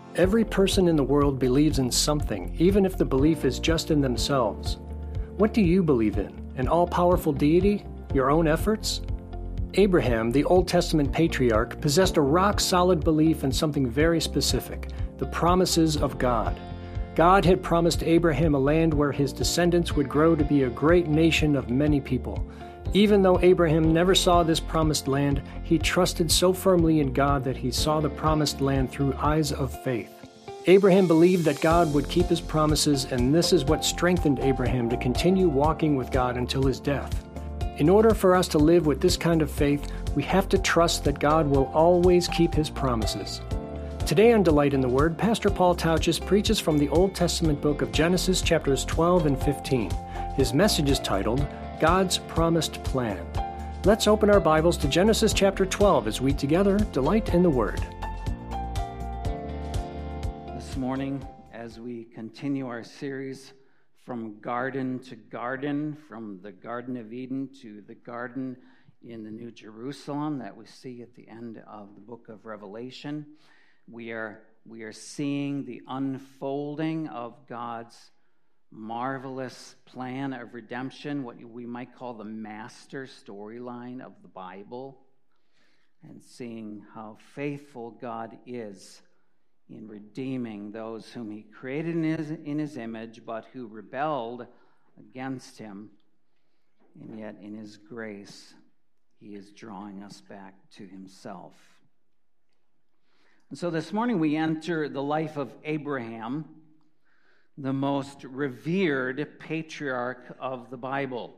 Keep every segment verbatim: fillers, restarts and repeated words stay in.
Every person in the world believes in something, even if the belief is just in themselves. What do you believe in? An all-powerful deity? Your own efforts? Abraham, the Old Testament patriarch, possessed a rock-solid belief in something very specific, the promises of God. God had promised Abraham a land where his descendants would grow to be a great nation of many people. Even though Abraham never saw this promised land, he trusted so firmly in God that he saw the promised land through eyes of faith. Abraham believed that God would keep his promises, and this is what strengthened Abraham to continue walking with God until his death. In order for us to live with this kind of faith, we have to trust that God will always keep his promises. Today on Delight in the Word, Pastor Paul Tauchus preaches from the Old Testament book of Genesis chapters twelve and fifteen. His message is titled, God's Promised Plan. Let's open our Bibles to Genesis chapter twelve as we together delight in the Word. This morning, as we continue our series from garden to garden, from the Garden of Eden to the garden in the New Jerusalem that we see at the end of the book of Revelation, we are, we are seeing the unfolding of God's marvelous plan of redemption, what we might call the master storyline of the Bible, and seeing how faithful God is in redeeming those whom he created in his, in his image, but who rebelled against him. And yet in his grace, he is drawing us back to himself. And so this morning we enter the life of Abraham, the most revered patriarch of the Bible.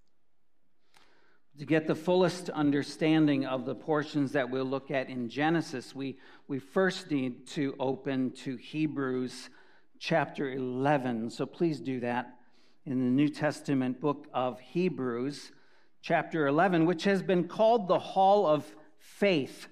To get the fullest understanding of the portions that we'll look at in Genesis, we, we first need to open to Hebrews chapter eleven. So please do that in the New Testament book of Hebrews chapter eleven, which has been called the Hall of Faith.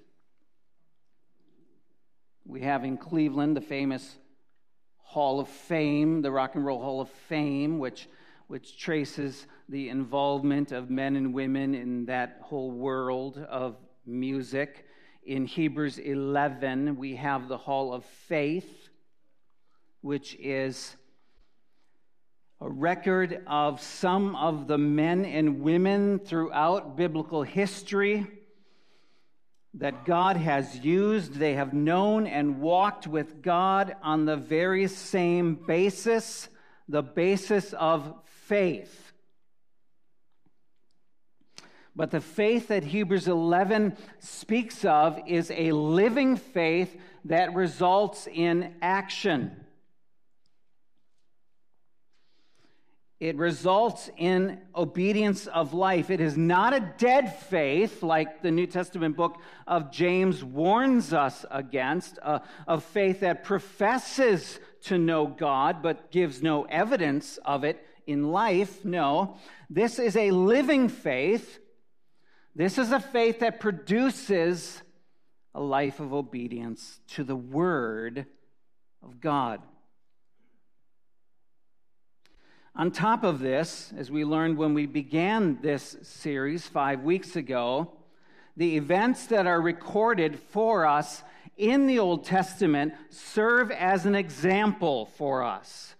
We have in Cleveland the famous Hall of Fame, the Rock and Roll Hall of Fame, which which traces the involvement of men and women in that whole world of music. In Hebrews eleven, we have the Hall of Faith, which is a record of some of the men and women throughout biblical history that God has used. They have known and walked with God on the very same basis, the basis of faith. But the faith that Hebrews eleven speaks of is a living faith that results in action. It results in obedience of life. It is not a dead faith, like the New Testament book of James warns us against, a, a faith that professes to know God but gives no evidence of it in life. No, this is a living faith. This is a faith that produces a life of obedience to the Word of God. On top of this, as we learned when we began this series five weeks ago, the events that are recorded for us in the Old Testament serve as an example for us.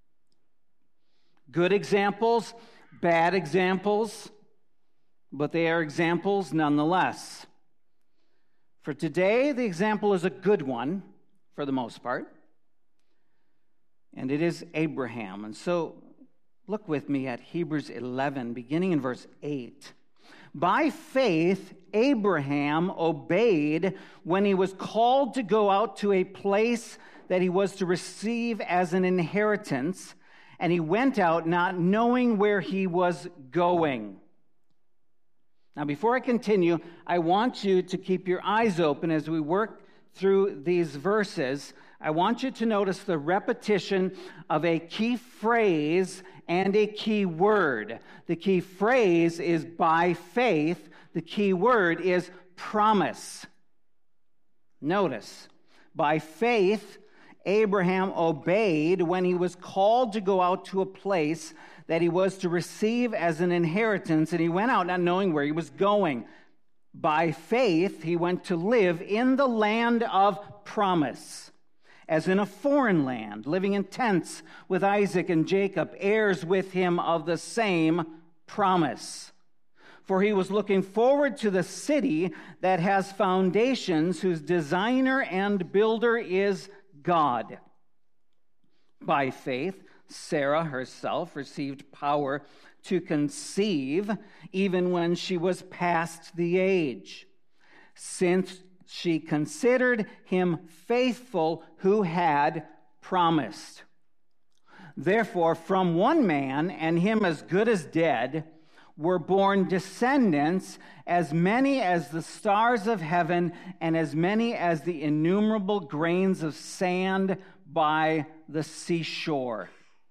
Good examples, bad examples, but they are examples nonetheless. For today, the example is a good one, for the most part, and it is Abraham. And so, look with me at Hebrews eleven, beginning in verse eight. By faith, Abraham obeyed when he was called to go out to a place that he was to receive as an inheritance, and he went out not knowing where he was going. Now, before I continue, I want you to keep your eyes open as we work through these verses. I want you to notice the repetition of a key phrase and a key word. The key phrase is by faith. The key word is promise. Notice, by faith, Abraham obeyed when he was called to go out to a place that he was to receive as an inheritance, and he went out not knowing where he was going. By faith, he went to live in the land of promise, as in a foreign land, living in tents with Isaac and Jacob, heirs with him of the same promise. For he was looking forward to the city that has foundations, whose designer and builder is God. By faith, Sarah herself received power to conceive, even when she was past the age, since she considered him faithful who had promised. Therefore, from one man, and him as good as dead, were born descendants, as many as the stars of heaven, and as many as the innumerable grains of sand by the seashore.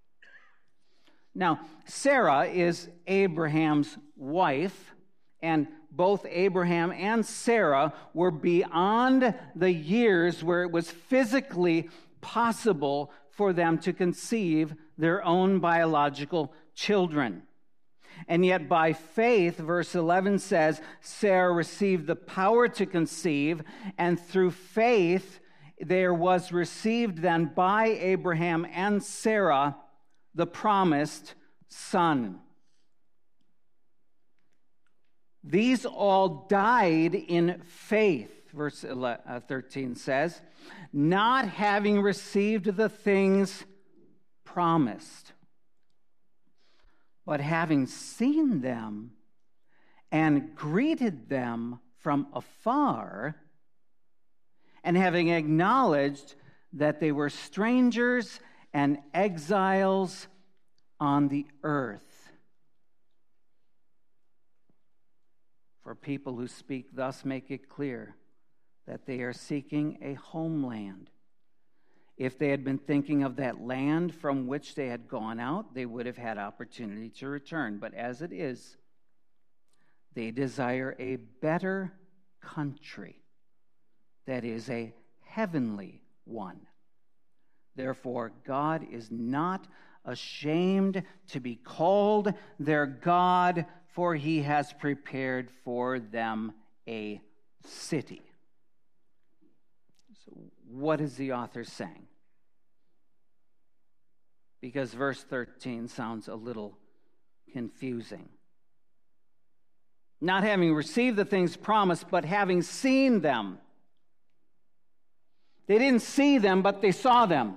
Now, Sarah is Abraham's wife, and both Abraham and Sarah were beyond the years where it was physically possible for them to conceive their own biological children. And yet by faith, verse eleven says, Sarah received the power to conceive, and through faith there was received then by Abraham and Sarah the promised son. These all died in faith, verse thirteen says, not having received the things promised, but having seen them and greeted them from afar, and having acknowledged that they were strangers and exiles on the earth. For people who speak thus make it clear that they are seeking a homeland. If they had been thinking of that land from which they had gone out, they would have had opportunity to return. But as it is, they desire a better country, that is, a heavenly one. Therefore, God is not ashamed to be called their God, for he has prepared for them a city. So what is the author saying? Because verse thirteen sounds a little confusing. Not having received the things promised, but having seen them. They didn't see them, but they saw them.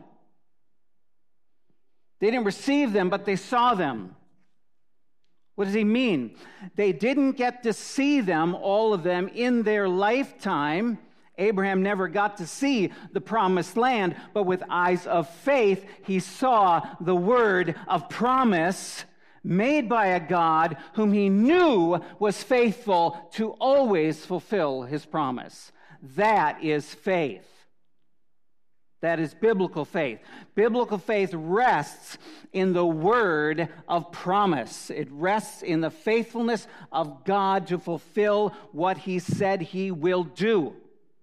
They didn't receive them, but they saw them. What does he mean? They didn't get to see them, all of them, in their lifetime. Abraham never got to see the promised land, but with eyes of faith, he saw the word of promise made by a God whom he knew was faithful to always fulfill his promise. That is faith. That is biblical faith. Biblical faith rests in the word of promise. It rests in the faithfulness of God to fulfill what he said he will do.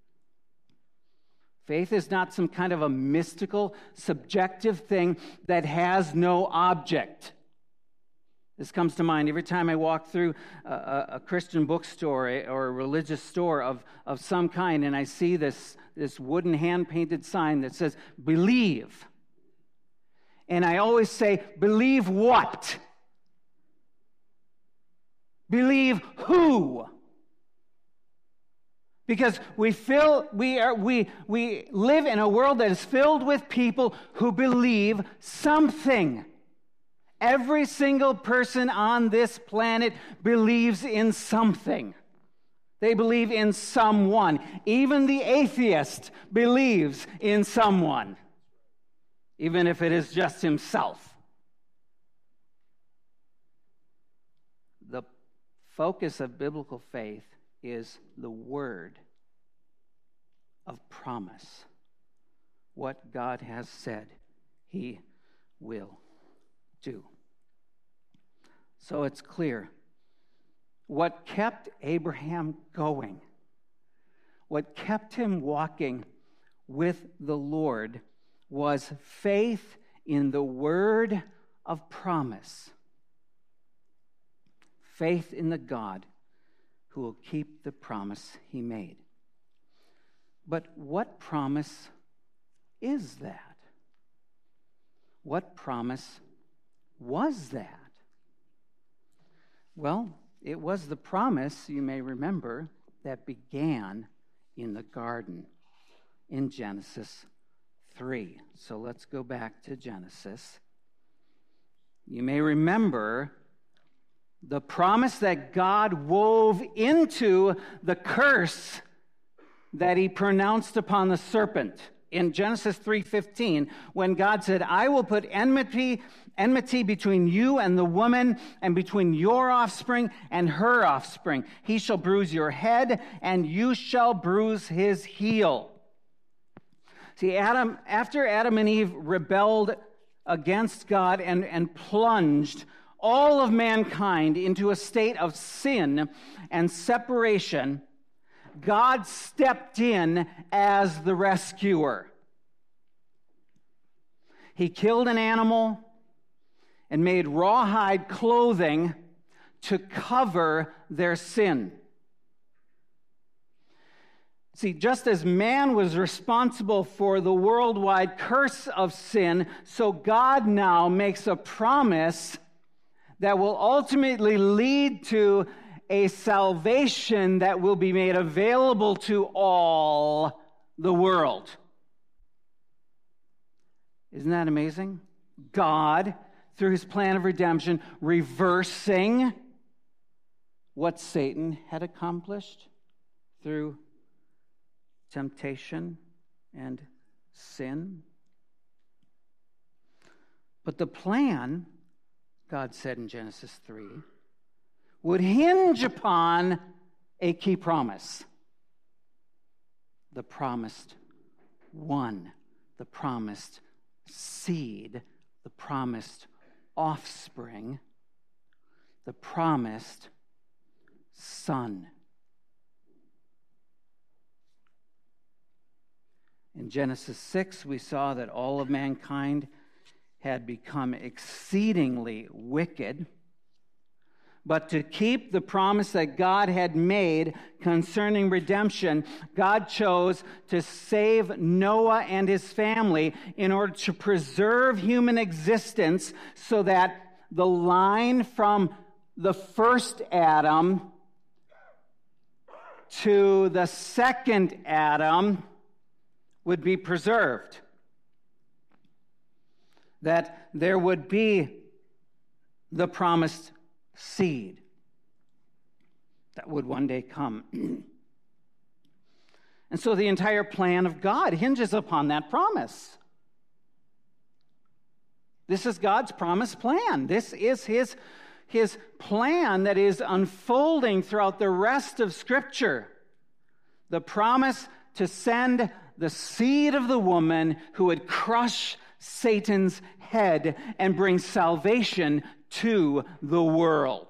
Faith is not some kind of a mystical, subjective thing that has no object. This comes to mind every time I walk through a, a Christian bookstore or a religious store of, of some kind, and I see this, this wooden hand-painted sign that says, believe. And I always say, believe what? Believe who? Because we feel we are we we live in a world that is filled with people who believe something. Every single person on this planet believes in something. They believe in someone. Even the atheist believes in someone, even if it is just himself. The focus of biblical faith is the word of promise. What God has said he will do. So it's clear. What kept Abraham going, what kept him walking with the Lord, was faith in the word of promise. Faith in the God who will keep the promise he made. But what promise is that? What promise was that? Well, it was the promise, you may remember, that began in the garden in Genesis three. So let's go back to Genesis. You may remember the promise that God wove into the curse that he pronounced upon the serpent in Genesis three fifteen, when God said, I will put enmity, enmity between you and the woman, and between your offspring and her offspring. He shall bruise your head, and you shall bruise his heel. See, Adam, after Adam and Eve rebelled against God and, and plunged all of mankind into a state of sin and separation, God stepped in as the rescuer. He killed an animal and made rawhide clothing to cover their sin. See, just as man was responsible for the worldwide curse of sin, so God now makes a promise that will ultimately lead to a salvation that will be made available to all the world. Isn't that amazing? God, through his plan of redemption, reversing what Satan had accomplished through temptation and sin. But the plan, God said in Genesis three, would hinge upon a key promise. The promised one, the promised seed, the promised offspring, the promised son. In Genesis six, we saw that all of mankind had become exceedingly wicked. But to keep the promise that God had made concerning redemption, God chose to save Noah and his family in order to preserve human existence so that the line from the first Adam to the second Adam would be preserved. That there would be the promised seed that would one day come. And so the entire plan of God hinges upon that promise. This is God's promised plan. This is his, his plan that is unfolding throughout the rest of Scripture. The promise to send the seed of the woman who would crush Satan's head and bring salvation to the world.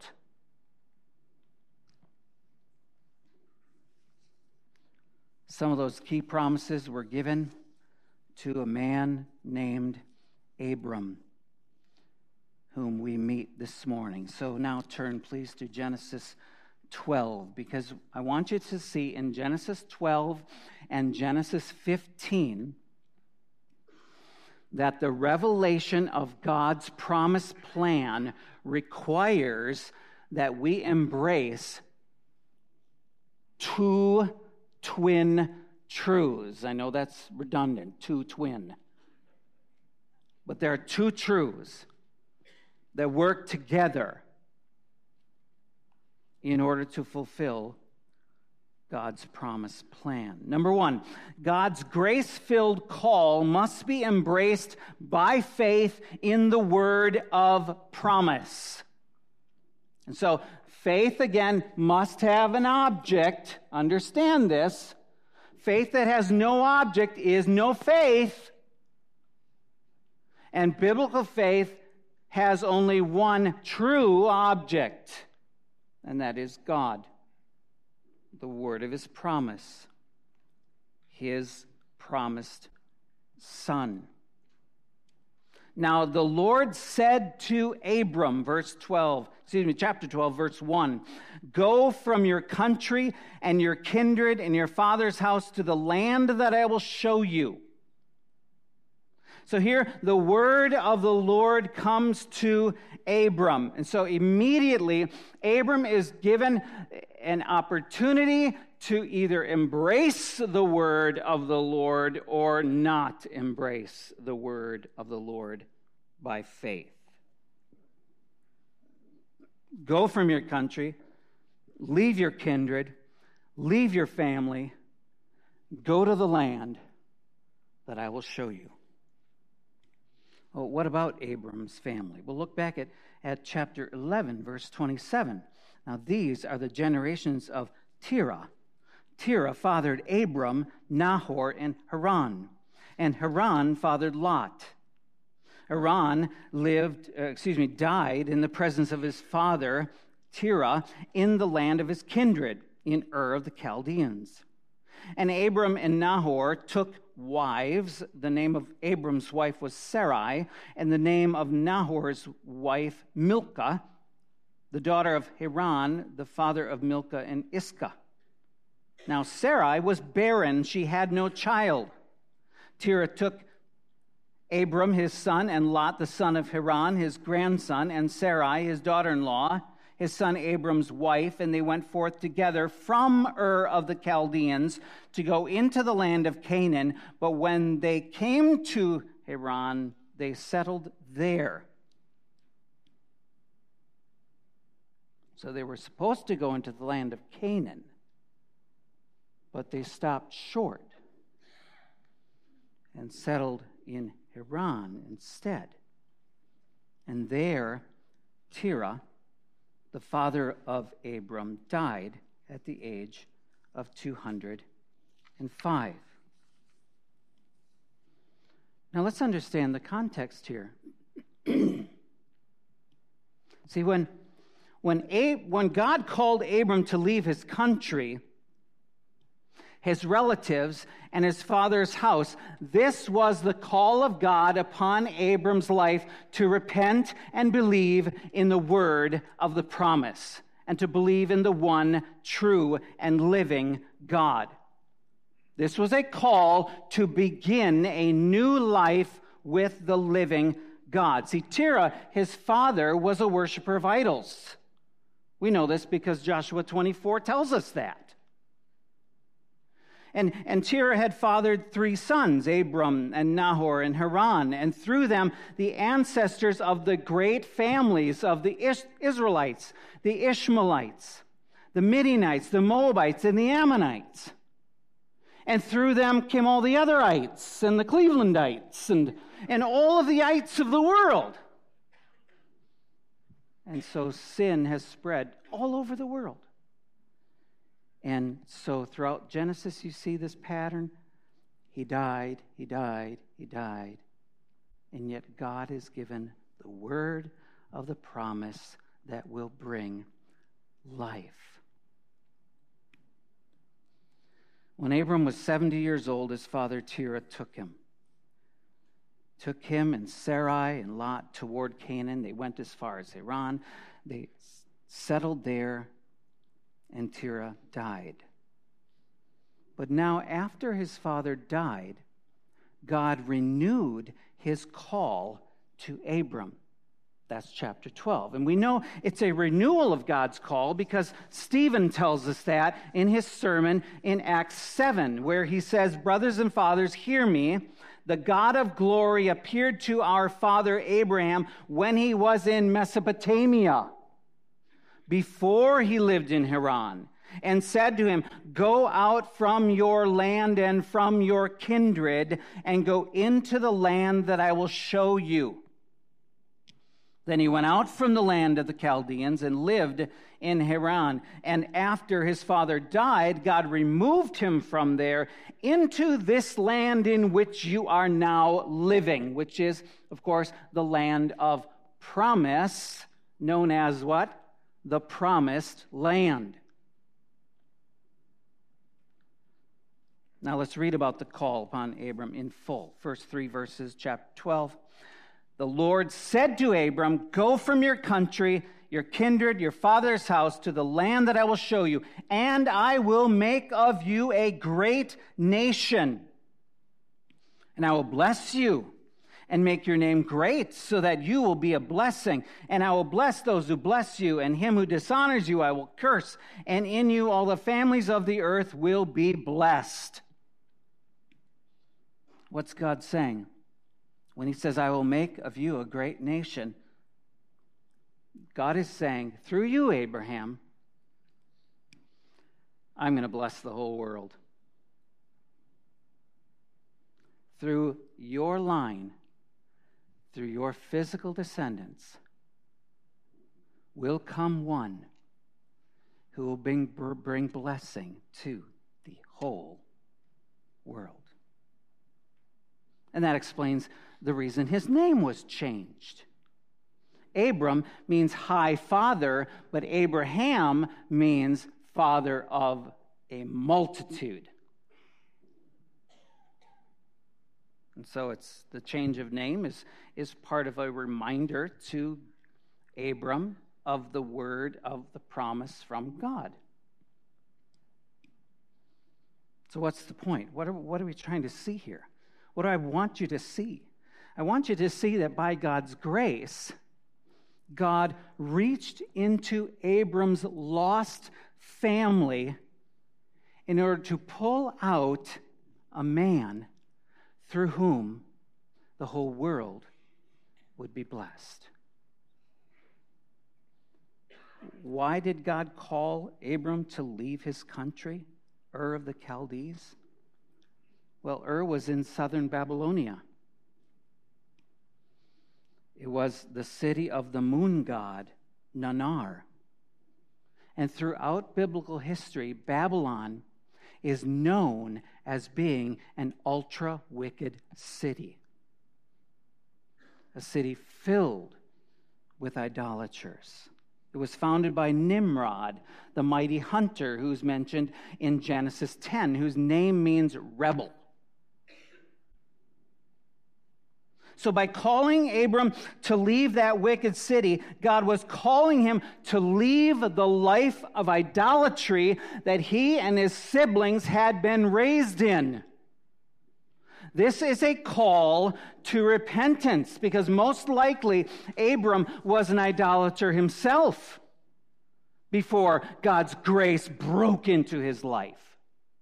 Some of those key promises were given to a man named Abram, whom we meet this morning. So now turn, please, to Genesis twelve, because I want you to see in Genesis twelve and Genesis fifteen that the revelation of God's promised plan requires that we embrace two twin truths. I know that's redundant, two twin. But there are two truths that work together in order to fulfill God's promised plan. Number one, God's grace-filled call must be embraced by faith in the word of promise. And so, faith, again, must have an object. Understand this. Faith that has no object is no faith. And biblical faith has only one true object, and that is God. The word of his promise, his promised son. Now the Lord said to Abram, verse twelve, excuse me, chapter twelve, verse one, go from your country and your kindred and your father's house to the land that I will show you. So here, the word of the Lord comes to Abram. And so immediately, Abram is given an opportunity to either embrace the word of the Lord or not embrace the word of the Lord by faith. Go from your country, leave your kindred, leave your family, go to the land that I will show you. Well, what about Abram's family? Well, look back at, at chapter eleven, verse twenty-seven. Now, these are the generations of Terah. Terah fathered Abram, Nahor, and Haran. And Haran fathered Lot. Haran lived, uh, excuse me, died in the presence of his father, Terah, in the land of his kindred, in Ur of the Chaldeans. And Abram and Nahor took wives. The name of Abram's wife was Sarai, and the name of Nahor's wife, Milcah, the daughter of Haran, the father of Milcah and Iscah. Now Sarai was barren, she had no child. Terah took Abram, his son, and Lot, the son of Haran, his grandson, and Sarai, his daughter-in-law, his son Abram's wife, and they went forth together from Ur of the Chaldeans to go into the land of Canaan. But when they came to Haran, they settled there. So they were supposed to go into the land of Canaan, but they stopped short and settled in Haran instead. And there, Terah, the father of Abram, died at the age of two hundred five. Now let's understand the context here. See, when, when, Ab- when God called Abram to leave his country, his relatives, and his father's house, this was the call of God upon Abram's life to repent and believe in the word of the promise and to believe in the one true and living God. This was a call to begin a new life with the living God. See, Terah, his father, was a worshiper of idols. We know this because Joshua twenty-four tells us that. And, and Terah had fathered three sons, Abram and Nahor and Haran, and through them the ancestors of the great families of the Ish- Israelites, the Ishmaelites, the Midianites, the Moabites, and the Ammonites. And through them came all the other ites and the Clevelandites and, and all of the ites of the world. And so sin has spread all over the world. And so throughout Genesis, you see this pattern. He died, he died, he died. And yet God has given the word of the promise that will bring life. When Abram was seventy years old, his father Terah took him. Took him and Sarai and Lot toward Canaan. They went as far as Haran. They settled there. And Terah died. But now, after his father died, God renewed his call to Abram. That's chapter twelve. And we know it's a renewal of God's call because Stephen tells us that in his sermon in Acts seven, where he says, "Brothers and fathers, hear me. The God of glory appeared to our father Abraham when he was in Mesopotamia, before he lived in Haran, and said to him, 'Go out from your land and from your kindred, and go into the land that I will show you.' Then he went out from the land of the Chaldeans and lived in Haran. And after his father died, God removed him from there into this land in which you are now living," which is, of course, the land of promise, known as what? The promised land. Now let's read about the call upon Abram in full. First three verses, chapter twelve. The Lord said to Abram, "Go from your country, your kindred, your father's house, to the land that I will show you, and I will make of you a great nation. And I will bless you and make your name great, so that you will be a blessing. And I will bless those who bless you, and him who dishonors you I will curse. And in you all the families of the earth will be blessed. What's God saying when he says, I will make of you a great nation? God is saying, through you, Abraham, I'm going to bless the whole world. Through your line, through your physical descendants, will come one who will bring, bring blessing to the whole world. And that explains the reason his name was changed. Abram means high father, but Abraham means father of a multitude. And so it's the change of name is, is part of a reminder to Abram of the word of the promise from God. So what's the point? What are, what are we trying to see here? What do I want you to see? I want you to see that by God's grace, God reached into Abram's lost family in order to pull out a man through whom the whole world would be blessed. Why did God call Abram to leave his country, Ur of the Chaldees? Well, Ur was in southern Babylonia. It was the city of the moon god, Nannar. And throughout biblical history, Babylon is known as being an ultra-wicked city. A city filled with idolaters. It was founded by Nimrod, the mighty hunter who's mentioned in Genesis ten, whose name means rebel. So by calling Abram to leave that wicked city, God was calling him to leave the life of idolatry that he and his siblings had been raised in. This is a call to repentance, because most likely Abram was an idolater himself before God's grace broke into his life,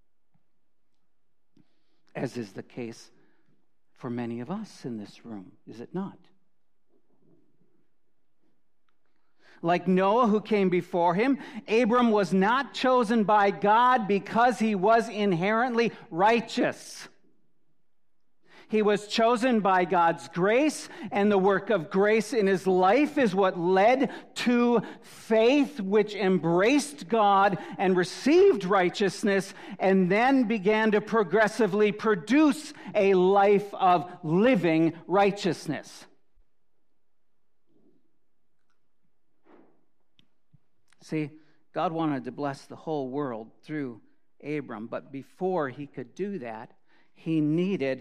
as is the case for many of us in this room, is it not? Like Noah, who came before him, Abram was not chosen by God because he was inherently righteous. He was chosen by God's grace, and the work of grace in his life is what led to faith, which embraced God and received righteousness, and then began to progressively produce a life of living righteousness. See, God wanted to bless the whole world through Abram, but before he could do that, he needed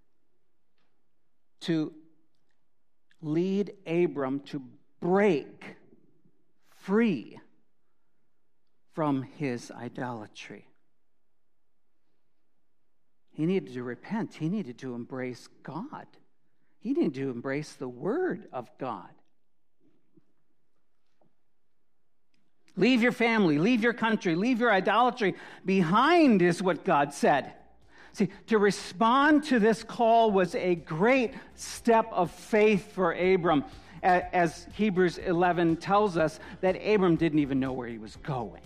to lead Abram to break free from his idolatry. He needed to repent. He needed to embrace God. He needed to embrace the Word of God. Leave your family, leave your country, leave your idolatry behind is what God said. See, to respond to this call was a great step of faith for Abram, as Hebrews eleven tells us that Abram didn't even know where he was going.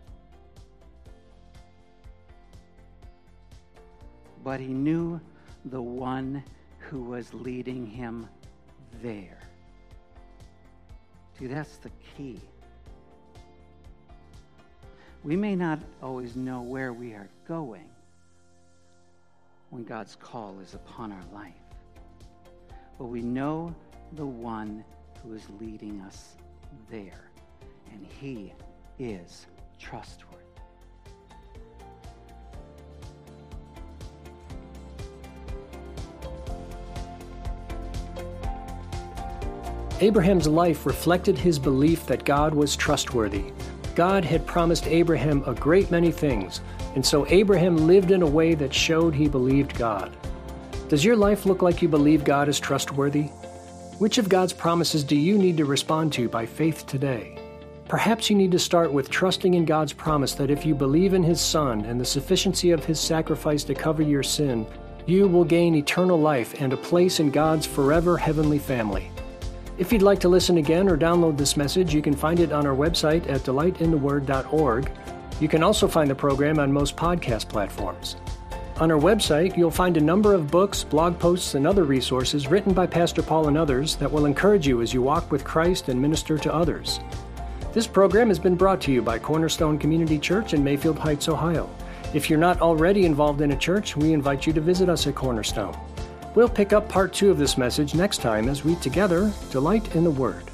But he knew the one who was leading him there. See, that's the key. We may not always know where we are going when God's call is upon our life, but we know the one who is leading us there, and he is trustworthy. Abraham's life reflected his belief that God was trustworthy. God had promised Abraham a great many things, and so Abraham lived in a way that showed he believed God. Does your life look like you believe God is trustworthy? Which of God's promises do you need to respond to by faith today? Perhaps you need to start with trusting in God's promise that if you believe in His Son and the sufficiency of His sacrifice to cover your sin, you will gain eternal life and a place in God's forever heavenly family. If you'd like to listen again or download this message, you can find it on our website at delight in the word dot org. You can also find the program on most podcast platforms. On our website, you'll find a number of books, blog posts, and other resources written by Pastor Paul and others that will encourage you as you walk with Christ and minister to others. This program has been brought to you by Cornerstone Community Church in Mayfield Heights, Ohio. If you're not already involved in a church, we invite you to visit us at Cornerstone. We'll pick up part two of this message next time as we together delight in the Word.